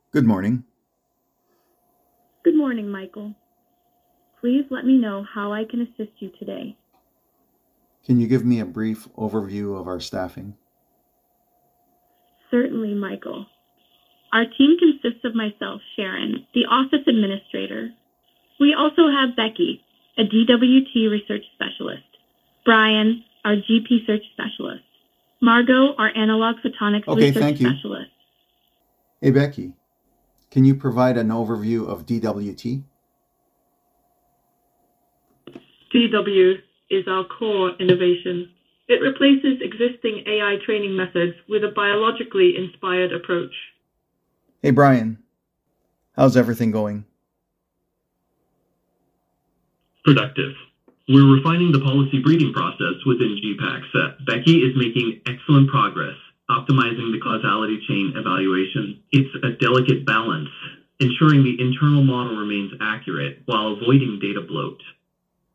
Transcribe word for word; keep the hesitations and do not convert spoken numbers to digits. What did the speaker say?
Good morning. Good morning, Michael. Please let me know how I can assist you today. Can you give me a brief overview of our staffing? Certainly, Michael. Our team consists of myself, Sharon, the office administrator. We also have Becky, a D W T research specialist, Brian, our G P search specialist, Margot, our analog photonics Okay, research thank you. specialist. Hey, Becky, can you provide an overview of D W T? D W is our core innovation. It replaces existing A I training methods with a biologically inspired approach. Hey, Brian, how's everything going? Productive. We're refining the policy breeding process within G PACS. Uh, Becky is making excellent progress, optimizing the causality chain evaluation. It's a delicate balance, ensuring the internal model remains accurate while avoiding data bloat.